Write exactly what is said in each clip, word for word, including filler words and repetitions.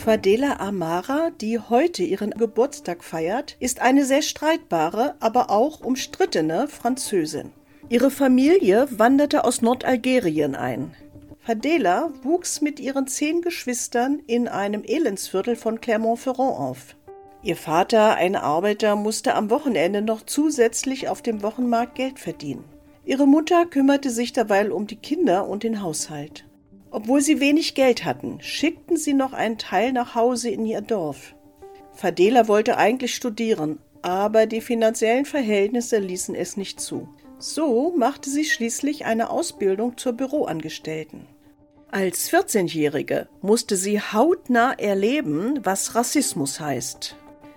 Fadela Amara, die heute ihren Geburtstag feiert, ist eine sehr streitbare, aber auch umstrittene Französin. Ihre Familie wanderte aus Nordalgerien ein. Fadela wuchs mit ihren zehn Geschwistern in einem Elendsviertel von Clermont-Ferrand auf. Ihr Vater, ein Arbeiter, musste am Wochenende noch zusätzlich auf dem Wochenmarkt Geld verdienen. Ihre Mutter kümmerte sich derweil um die Kinder und den Haushalt. Obwohl sie wenig Geld hatten, schickten sie noch einen Teil nach Hause in ihr Dorf. Fadela wollte eigentlich studieren, aber die finanziellen Verhältnisse ließen es nicht zu. So machte sie schließlich eine Ausbildung zur Büroangestellten. Als vierzehnjährige musste sie hautnah erleben, was Rassismus heißt.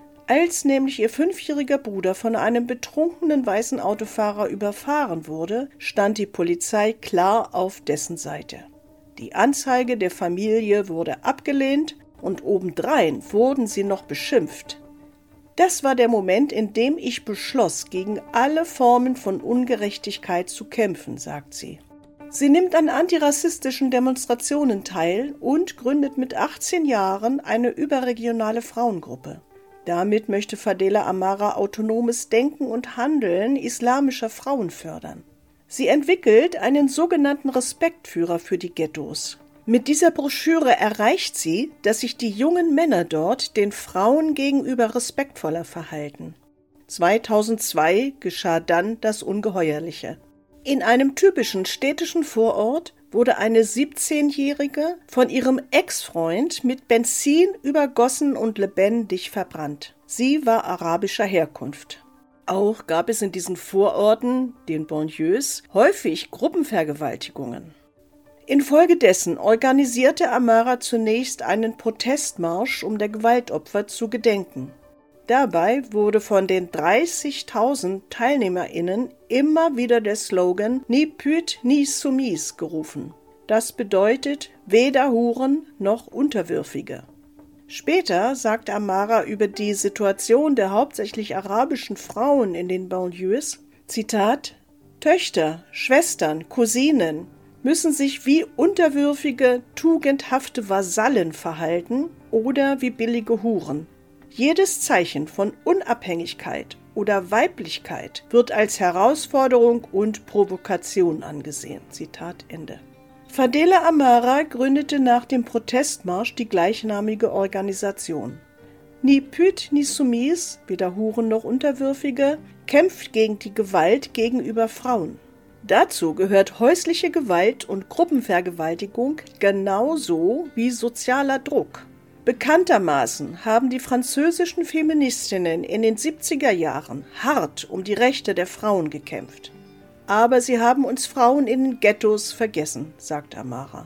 Als nämlich ihr fünfjähriger Bruder von einem betrunkenen weißen Autofahrer überfahren wurde, stand die Polizei klar auf dessen Seite. Die Anzeige der Familie wurde abgelehnt und obendrein wurden sie noch beschimpft. Das war der Moment, in dem ich beschloss, gegen alle Formen von Ungerechtigkeit zu kämpfen, sagt sie. Sie nimmt an antirassistischen Demonstrationen teil und gründet mit achtzehn Jahren eine überregionale Frauengruppe. Damit möchte Fadela Amara autonomes Denken und Handeln islamischer Frauen fördern. Sie entwickelt einen sogenannten Respektführer für die Ghettos. Mit dieser Broschüre erreicht sie, dass sich die jungen Männer dort den Frauen gegenüber respektvoller verhalten. zweitausendzwei geschah dann das Ungeheuerliche. In einem typischen städtischen Vorort wurde eine siebzehnjährige von ihrem Ex-Freund mit Benzin übergossen und lebendig verbrannt. Sie war arabischer Herkunft. Auch gab es in diesen Vororten, den Banlieues, häufig Gruppenvergewaltigungen. Infolgedessen organisierte Amara zunächst einen Protestmarsch, um der Gewaltopfer zu gedenken. Dabei wurde von den dreißigtausend TeilnehmerInnen immer wieder der Slogan "Ni pute ni soumise" gerufen. Das bedeutet weder Huren noch Unterwürfige. Später sagte Amara über die Situation der hauptsächlich arabischen Frauen in den Banlieues, Zitat, Töchter, Schwestern, Cousinen müssen sich wie unterwürfige, tugendhafte Vasallen verhalten oder wie billige Huren. Jedes Zeichen von Unabhängigkeit oder Weiblichkeit wird als Herausforderung und Provokation angesehen. Zitat Ende. Fadela Amara gründete nach dem Protestmarsch die gleichnamige Organisation. Ni pute ni soumise, weder Huren noch Unterwürfige, kämpft gegen die Gewalt gegenüber Frauen. Dazu gehört häusliche Gewalt und Gruppenvergewaltigung genauso wie sozialer Druck. Bekanntermaßen haben die französischen Feministinnen in den siebziger Jahren hart um die Rechte der Frauen gekämpft. Aber sie haben uns Frauen in den Ghettos vergessen, sagt Amara.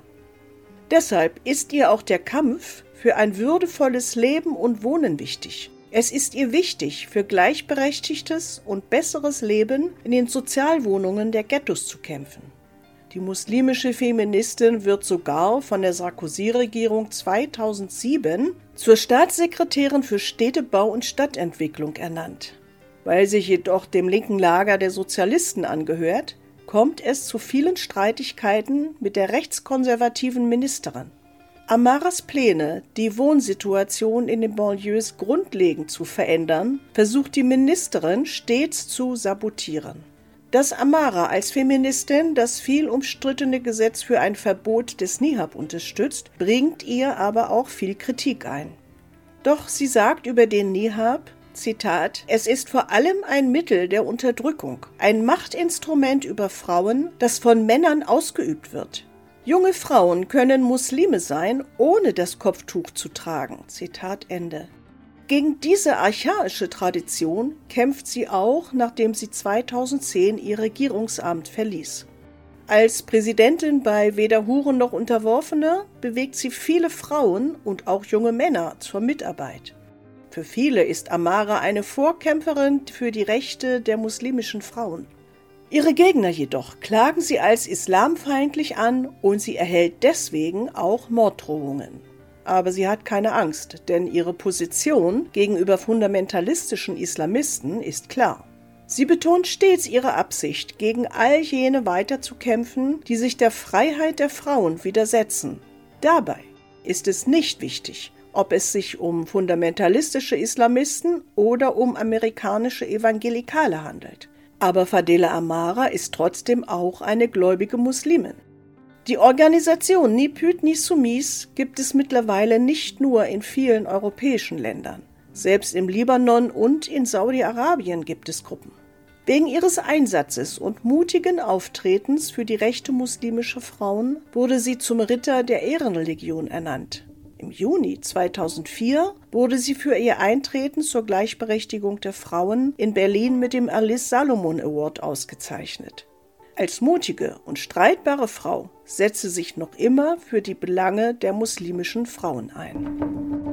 Deshalb ist ihr auch der Kampf für ein würdevolles Leben und Wohnen wichtig. Es ist ihr wichtig, für gleichberechtigtes und besseres Leben in den Sozialwohnungen der Ghettos zu kämpfen. Die muslimische Feministin wird sogar von der Sarkozy-Regierung zweitausendsieben zur Staatssekretärin für Städtebau und Stadtentwicklung ernannt. Weil sie jedoch dem linken Lager der Sozialisten angehört, kommt es zu vielen Streitigkeiten mit der rechtskonservativen Ministerin. Amaras Pläne, die Wohnsituation in den Banlieues grundlegend zu verändern, versucht die Ministerin stets zu sabotieren. Dass Amara als Feministin das viel umstrittene Gesetz für ein Verbot des Nihab unterstützt, bringt ihr aber auch viel Kritik ein. Doch sie sagt über den Nihab, Zitat, es ist vor allem ein Mittel der Unterdrückung, ein Machtinstrument über Frauen, das von Männern ausgeübt wird. Junge Frauen können Muslime sein, ohne das Kopftuch zu tragen. Zitat Ende. Gegen diese archaische Tradition kämpft sie auch, nachdem sie zweitausendzehn ihr Regierungsamt verließ. Als Präsidentin bei Weder Huren noch Unterworfene bewegt sie viele Frauen und auch junge Männer zur Mitarbeit. Für viele ist Amara eine Vorkämpferin für die Rechte der muslimischen Frauen. Ihre Gegner jedoch klagen sie als islamfeindlich an und sie erhält deswegen auch Morddrohungen. Aber sie hat keine Angst, denn ihre Position gegenüber fundamentalistischen Islamisten ist klar. Sie betont stets ihre Absicht, gegen all jene weiterzukämpfen, die sich der Freiheit der Frauen widersetzen. Dabei ist es nicht wichtig, ob es sich um fundamentalistische Islamisten oder um amerikanische Evangelikale handelt. Aber Fadela Amara ist trotzdem auch eine gläubige Muslimin. Die Organisation Ni Püt Ni Soumise gibt es mittlerweile nicht nur in vielen europäischen Ländern. Selbst im Libanon und in Saudi-Arabien gibt es Gruppen. Wegen ihres Einsatzes und mutigen Auftretens für die Rechte muslimischer Frauen wurde sie zum Ritter der Ehrenlegion ernannt. Im Juni zweitausendvier wurde sie für ihr Eintreten zur Gleichberechtigung der Frauen in Berlin mit dem Alice Salomon Award ausgezeichnet. Als mutige und streitbare Frau setzt sie sich noch immer für die Belange der muslimischen Frauen ein.